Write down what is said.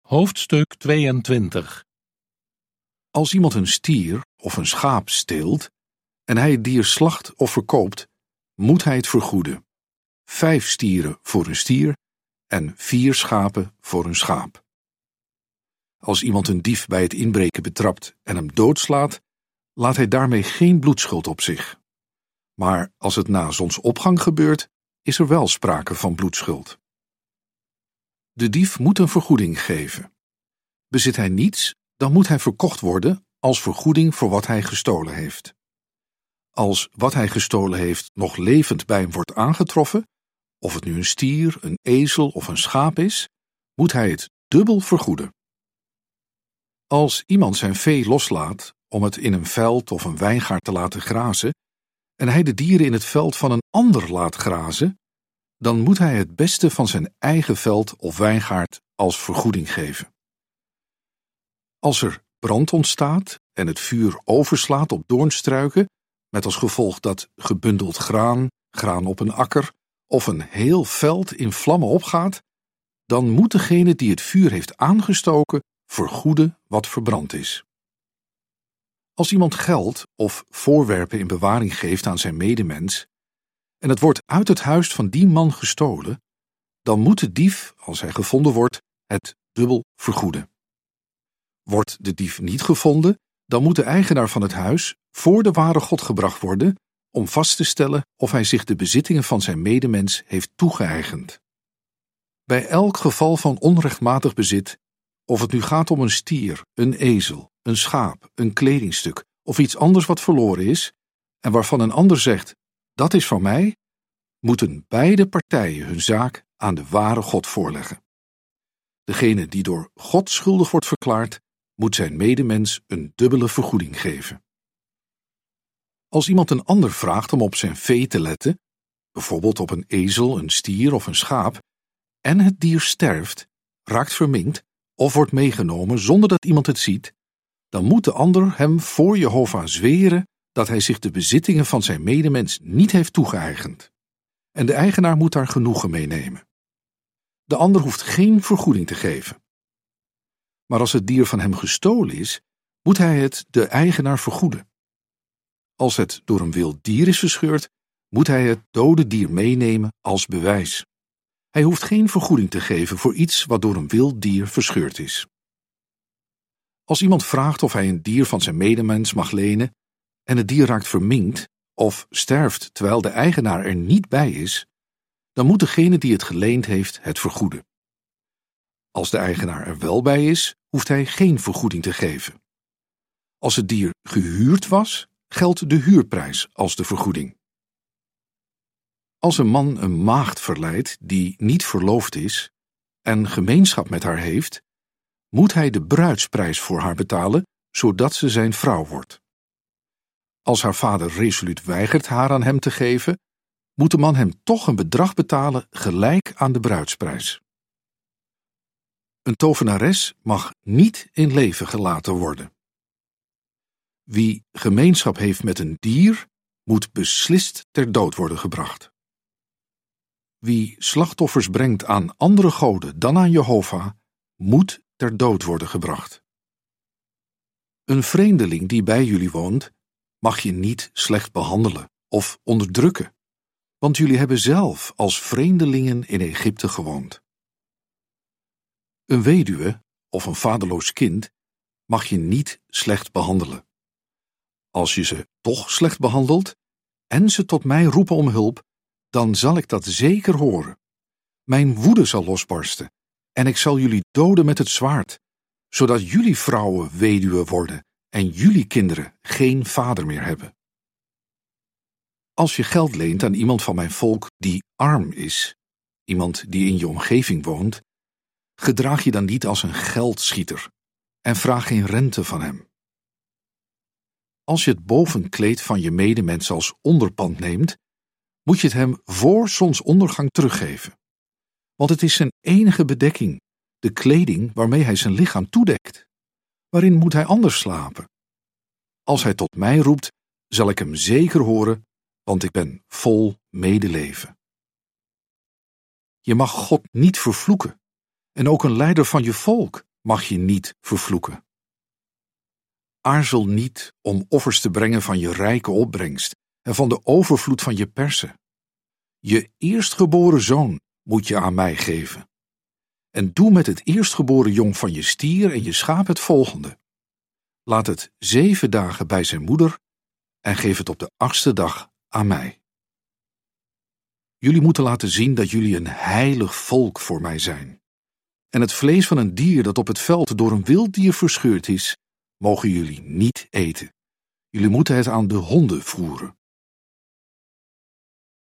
Hoofdstuk 22. Als iemand een stier of een schaap steelt en hij het dier slacht of verkoopt, moet hij het vergoeden. 5 stieren voor een stier en 4 schapen voor een schaap. Als iemand een dief bij het inbreken betrapt en hem doodslaat, laat hij daarmee geen bloedschuld op zich. Maar als het na zonsopgang gebeurt, is er wel sprake van bloedschuld. De dief moet een vergoeding geven. Bezit hij niets, dan moet hij verkocht worden als vergoeding voor wat hij gestolen heeft. Als wat hij gestolen heeft nog levend bij hem wordt aangetroffen, of het nu een stier, een ezel of een schaap is, moet hij het dubbel vergoeden. Als iemand zijn vee loslaat om het in een veld of een wijngaard te laten grazen, en hij de dieren in het veld van een ander laat grazen, dan moet hij het beste van zijn eigen veld of wijngaard als vergoeding geven. Als er brand ontstaat en het vuur overslaat op doornstruiken, met als gevolg dat gebundeld graan op een akker of een heel veld in vlammen opgaat, dan moet degene die het vuur heeft aangestoken vergoeden wat verbrand is. Als iemand geld of voorwerpen in bewaring geeft aan zijn medemens, en het wordt uit het huis van die man gestolen, dan moet de dief, als hij gevonden wordt, het dubbel vergoeden. Wordt de dief niet gevonden, dan moet de eigenaar van het huis voor de ware God gebracht worden om vast te stellen of hij zich de bezittingen van zijn medemens heeft toegeëigend. Bij elk geval van onrechtmatig bezit, of het nu gaat om een stier, een ezel, een schaap, een kledingstuk of iets anders wat verloren is, en waarvan een ander zegt, dat is van mij, moeten beide partijen hun zaak aan de ware God voorleggen. Degene die door God schuldig wordt verklaard, moet zijn medemens een dubbele vergoeding geven. Als iemand een ander vraagt om op zijn vee te letten, bijvoorbeeld op een ezel, een stier of een schaap, en het dier sterft, raakt verminkt of wordt meegenomen zonder dat iemand het ziet, dan moet de ander hem voor Jehovah zweren dat hij zich de bezittingen van zijn medemens niet heeft toegeëigend. En de eigenaar moet daar genoegen mee nemen. De ander hoeft geen vergoeding te geven. Maar als het dier van hem gestolen is, moet hij het de eigenaar vergoeden. Als het door een wild dier is verscheurd, moet hij het dode dier meenemen als bewijs. Hij hoeft geen vergoeding te geven voor iets wat door een wild dier verscheurd is. Als iemand vraagt of hij een dier van zijn medemens mag lenen en het dier raakt verminkt of sterft terwijl de eigenaar er niet bij is, dan moet degene die het geleend heeft het vergoeden. Als de eigenaar er wel bij is, hoeft hij geen vergoeding te geven. Als het dier gehuurd was, geldt de huurprijs als de vergoeding. Als een man een maagd verleidt die niet verloofd is en gemeenschap met haar heeft, moet hij de bruidsprijs voor haar betalen, zodat ze zijn vrouw wordt. Als haar vader resoluut weigert haar aan hem te geven, moet de man hem toch een bedrag betalen gelijk aan de bruidsprijs. Een tovenares mag niet in leven gelaten worden. Wie gemeenschap heeft met een dier, moet beslist ter dood worden gebracht. Wie slachtoffers brengt aan andere goden dan aan Jehovah, moet ter dood worden gebracht. Een vreemdeling die bij jullie woont, mag je niet slecht behandelen of onderdrukken, want jullie hebben zelf als vreemdelingen in Egypte gewoond. Een weduwe of een vaderloos kind mag je niet slecht behandelen. Als je ze toch slecht behandelt en ze tot mij roepen om hulp, dan zal ik dat zeker horen. Mijn woede zal losbarsten en ik zal jullie doden met het zwaard, zodat jullie vrouwen weduwe worden en jullie kinderen geen vader meer hebben. Als je geld leent aan iemand van mijn volk die arm is, iemand die in je omgeving woont, gedraag je dan niet als een geldschieter en vraag geen rente van hem. Als je het bovenkleed van je medemens als onderpand neemt, moet je het hem voor zonsondergang teruggeven. Want het is zijn enige bedekking, de kleding waarmee hij zijn lichaam toedekt. Waarin moet hij anders slapen? Als hij tot mij roept, zal ik hem zeker horen, want ik ben vol medeleven. Je mag God niet vervloeken, en ook een leider van je volk, mag je niet vervloeken. Aarzel niet om offers te brengen van je rijke opbrengst en van de overvloed van je persen. Je eerstgeboren zoon moet je aan mij geven. En doe met het eerstgeboren jong van je stier en je schaap het volgende. Laat het 7 dagen bij zijn moeder en geef het op de 8e dag aan mij. Jullie moeten laten zien dat jullie een heilig volk voor mij zijn. En het vlees van een dier dat op het veld door een wild dier verscheurd is, mogen jullie niet eten. Jullie moeten het aan de honden voeren.